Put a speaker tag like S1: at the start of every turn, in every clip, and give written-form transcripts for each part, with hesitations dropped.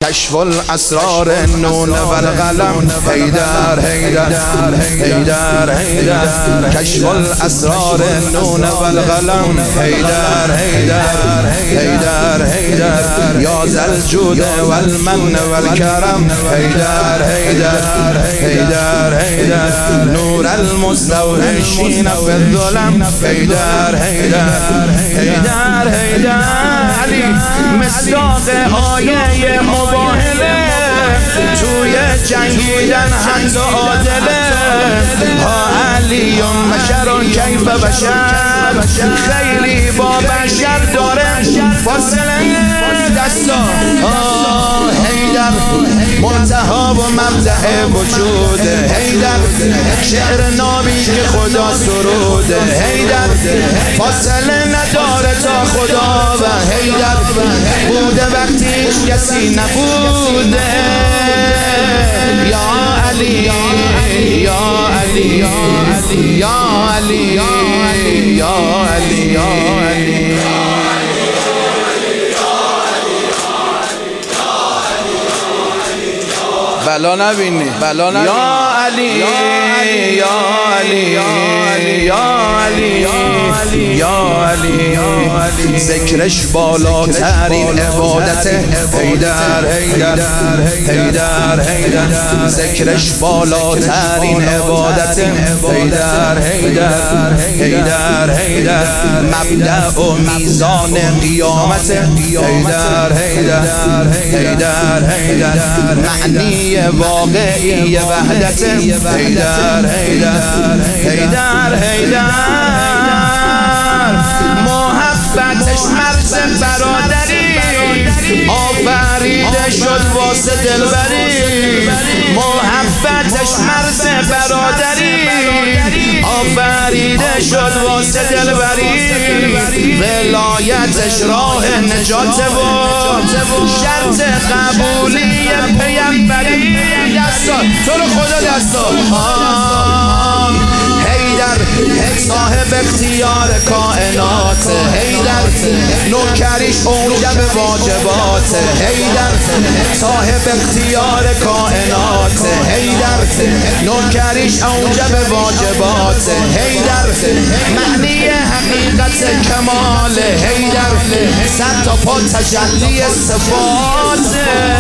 S1: کشف الاسرار نون و القلم حیدر حیدر حیدر حیدر کشف الاسرار نون و القلم حیدر حیدر حیدر حیدر یا ذا الجود والمن والکرم حیدر حیدر حیدر حیدر نور المستوحشین فی الظلم حیدر حیدر حیدر حیدر علی مصداق آیه مباهله توی جنگیدن حمد و عادله ها علی بشر کیف بشر خیلی با بشر داره فاصله دستا حیدر منتها و مبدأ وجود حیدر شعر نابی که خدا سروده حیدر فاصله نداره تا خدا و حیدر بوده وقتی کسی نبوده یا علی یا علی یا علی یا علی یا علی یا علی یا علی بلا نبینی بلا نبینی یا علی یا علی یا علی یا علی ذکرش بالاترین عبادت حیدر حیدر حیدر حیدر ذکرش بالاترین عبادت حیدر حیدر حیدر حیدر مبدأ و میزان قیامت حیدر حیدر حیدر حیدر معنی واقعی وحدت حیدر حیدر حیدر حیدر محبتش مرز برادری آفریده شد واسه دلبری محبتش مرز برادری آفریده شد واسه دلبری ولایتش راه نجات و شرط قبولی پیمبری دستا تو رو خدا دستا حیدر صاحب اختیار کائنات حیدر نوکریش اوجب واجبات حیدر صاحب اختیار کائنات حیدر نوکریش اوجب واجبات حیدر معنی حقیقت کمال حیدر صد تا پا تجلی صفات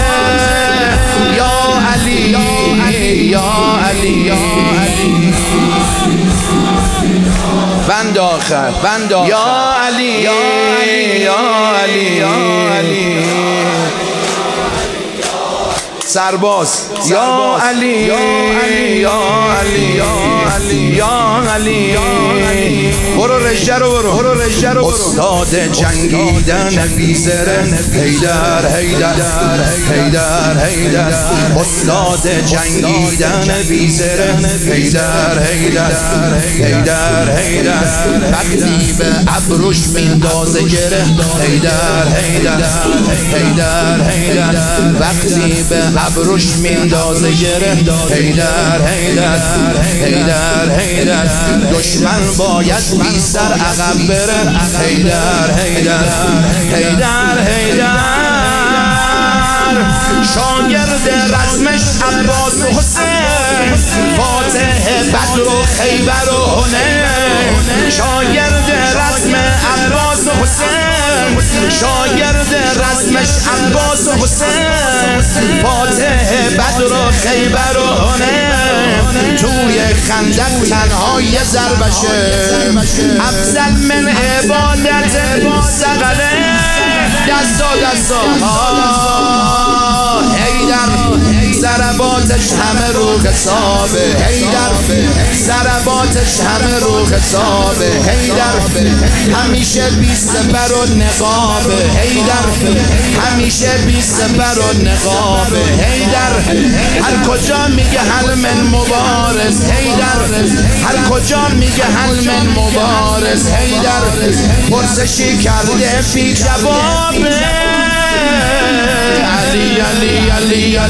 S1: یا علی یا علی یا علی بند آخر بند آخر یا علی یا علی یا علی یا علی سرباز یا علی یا علی یا علی یا علی یا علی برو رشته رو برو استاد جنگیدن بیزره حیدر حیدر حیدر حیدر استاد جنگیدن بیزره حیدر حیدر حیدر حیدر وقتی به ابروش میندازه گره حیدر حیدر حیدر حیدر وقتی به ابروش میندازه گره حیدر حیدر حیدر حیدر دشمن باید بی سر عقب بره حیدر حیدر حیدر حیدر شاگرد رزمش عباس و حسین فاتح بدر و خیبر و حنین شاگرد رزم عباس و حسین شاگرد رزمش عباس و حسین فاتح بدر و خیبر و حنین توی خندق تنها یه ضربشه افضل من عبادت سقله دستا حیدر ضرباتش همه رو حسابه حیدر ضرباتش همه رو حسابه حیدر همیشه بی سپر و نقابه حیدر همیشه بی سپر و نقابه حیدر هر کجا میگه حل من مبارز حیدر هر کجا میگه حل من مبارز حیدر پرسشی کرده بی جوابه علی علی علی